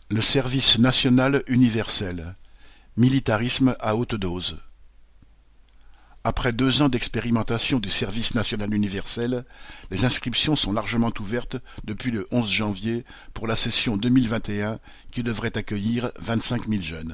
Le service national universel. Militarisme à haute dose. Après 2 ans d'expérimentation du service national universel, les inscriptions sont largement ouvertes depuis le 11 janvier pour la session 2021 qui devrait accueillir 25 000 jeunes.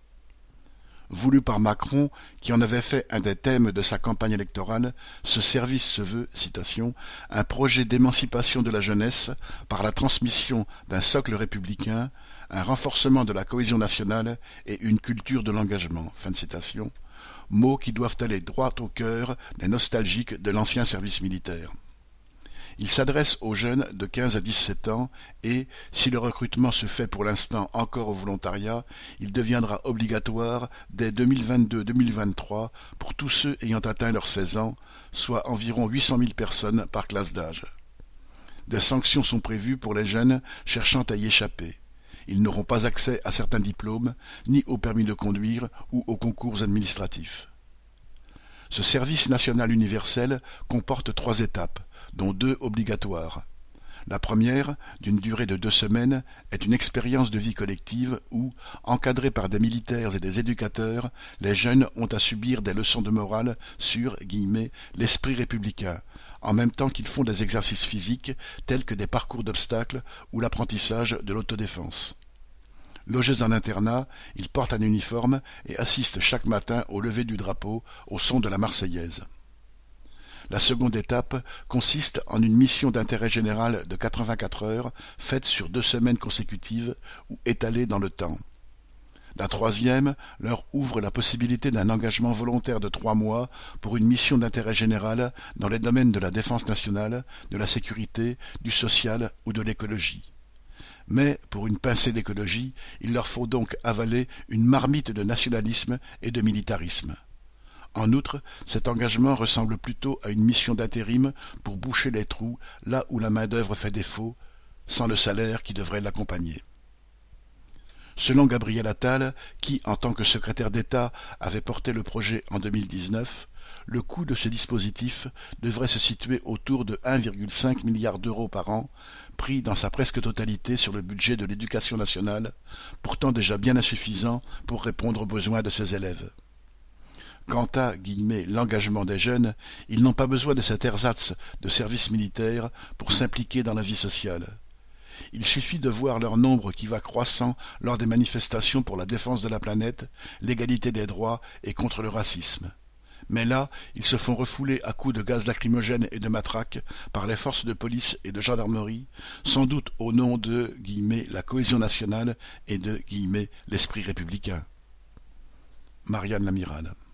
Voulu par Macron, qui en avait fait un des thèmes de sa campagne électorale, ce service se veut, citation, un projet d'émancipation de la jeunesse par la transmission d'un socle républicain, un renforcement de la cohésion nationale et une culture de l'engagement. Fin de citation. Mots qui doivent aller droit au cœur des nostalgiques de l'ancien service militaire. Il s'adresse aux jeunes de 15 à 17 ans et, si le recrutement se fait pour l'instant encore au volontariat, il deviendra obligatoire dès 2022-2023 pour tous ceux ayant atteint leurs 16 ans, soit environ 800 000 personnes par classe d'âge. Des sanctions sont prévues pour les jeunes cherchant à y échapper. Ils n'auront pas accès à certains diplômes, ni au permis de conduire ou aux concours administratifs. Ce service national universel comporte 3 étapes, dont 2 obligatoires. La première, d'une durée de 2 semaines, est une expérience de vie collective où, encadrés par des militaires et des éducateurs, les jeunes ont à subir des leçons de morale sur « l'esprit républicain », en même temps qu'ils font des exercices physiques tels que des parcours d'obstacles ou l'apprentissage de l'autodéfense. Logés en internat, ils portent un uniforme et assistent chaque matin au lever du drapeau au son de la Marseillaise. La seconde étape consiste en une mission d'intérêt général de 84 heures faite sur 2 semaines consécutives ou étalée dans le temps. La troisième leur ouvre la possibilité d'un engagement volontaire de 3 mois pour une mission d'intérêt général dans les domaines de la défense nationale, de la sécurité, du social ou de l'écologie. Mais, pour une pincée d'écologie, il leur faut donc avaler une marmite de nationalisme et de militarisme. En outre, cet engagement ressemble plutôt à une mission d'intérim pour boucher les trous là où la main-d'œuvre fait défaut, sans le salaire qui devrait l'accompagner. Selon Gabriel Attal, qui, en tant que secrétaire d'État, avait porté le projet en 2019, le coût de ce dispositif devrait se situer autour de 1,5 milliard d'euros par an, pris dans sa presque totalité sur le budget de l'éducation nationale, pourtant déjà bien insuffisant pour répondre aux besoins de ses élèves. Quant à « l'engagement des jeunes », ils n'ont pas besoin de cet ersatz de service militaire pour s'impliquer dans la vie sociale. Il suffit de voir leur nombre qui va croissant lors des manifestations pour la défense de la planète, l'égalité des droits et contre le racisme. Mais là, ils se font refouler à coups de gaz lacrymogène et de matraques par les forces de police et de gendarmerie, sans doute au nom de « la cohésion nationale » et de « l'esprit républicain ». Marianne Lamiral.